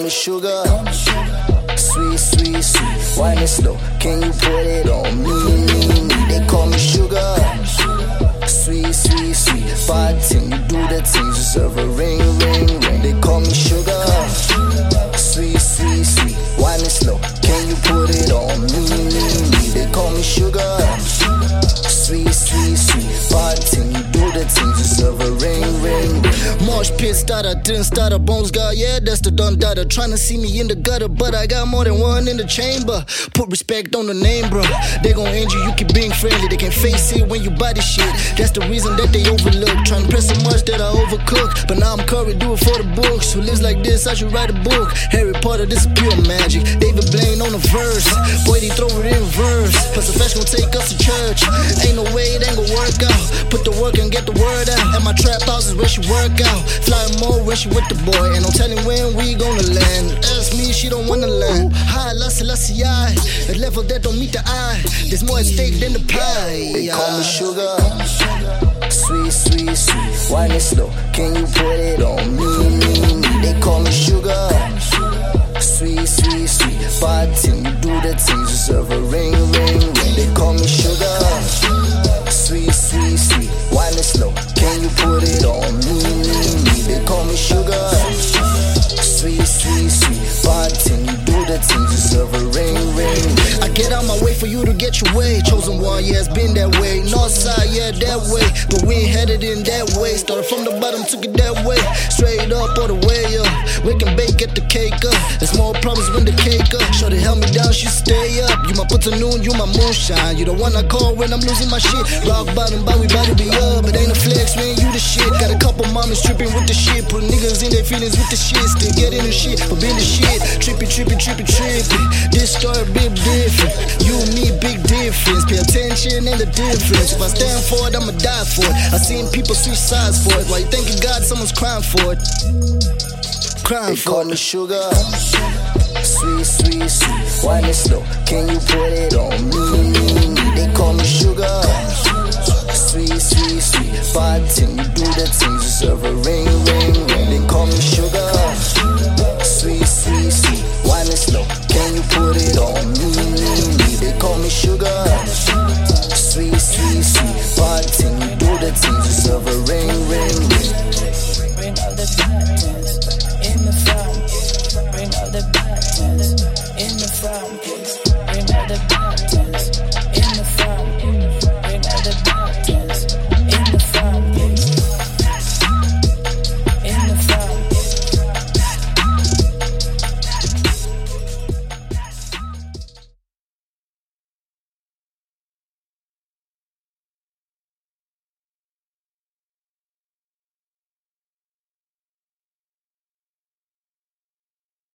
me sugar. Sweet, sweet, sweet. Wine it slow. Can you put it on me? They call me sugar. Sweet, sweet, sweet. Fighting, you do the things, deserve a ring, ring, ring. They call me sugar. Sweet, sweet, sweet. Wine it slow. Can you put it on me? They call me sugar. Sweet, sweet, sweet. Fighting, you do the things, deserve a ring, ring, ring. Marsh pit starter, didn't start a bones guy. Yeah, that's the done data. Trying to see me in the gutter, but I got more than one in the chamber. Put respect on the name, bro. They gon' end you, you keep being friendly. They can face it when you buy this shit. That's the reason that they overlook. Trying to press so much that I overcook. But now I'm Curry, do it for the books. Who lives like this, I should write a book. Harry Potter, this is pure magic. David Blaine on the verse. Boy, they throw it in verse. Plus the flesh gon' take us to church. Ain't no way it ain't gon' work out. Put the work and get the word out. And my trap house is where she work out. Flying more when she with the boy. And no telling when we gonna land. Ask me, she don't wanna land. High, lassie, a level that don't meet the eye. There's more at stake than the pie. They call me sugar. Sweet, sweet, sweet. Wine it slow. Can you put it on me? They call me sugar. Sweet, sweet, sweet. Fighting, you do the things, deserve a ring, ring, ring. They call me sugar. Sweet, sweet, sweet. Wine it slow. Can you put it on me? They call me sugar. Sweet, sweet, sweet. Fighting, you do the things, deserve a ring, ring. I get out my way for you to get your way. Chosen one, yeah, it's been that way. North side, yeah, that way. But we ain't headed in that way. Started from the bottom, took it that way. Straight up all the way up. We can bake, get the cake up. There's more problems when the cake up. Shorty held me down, she stay up. You my afternoon, you my moonshine. You the one I call when I'm losing my shit. Rock bottom, but we bout to be up. It ain't a flex, man, you the shit. Got a couple mamas tripping with the shit. Put niggas in their feelings with the shit. Still get in the shit, but been the shit. Trippy, trippy, trippy, trippy. This story big different. You and me, big difference. Pay attention and the difference. If I stand for it, I'ma die for it. I seen people switch sides for it. Why you thanking God someone's crying for it? Crying for it. They call me sugar. Sweet, sweet, sweet. Wine it slow. Can you put it on me? They call me sugar. Sweet, sweet, sweet. Fighting, you do the things, deserve a ring, ring, ring. They call me sugar. Sweet, sweet, sweet. Wine it slow. Can you put it on me? They call me sugar. Sweet, sweet, sweet. Fighting, you do the things, deserve a ring,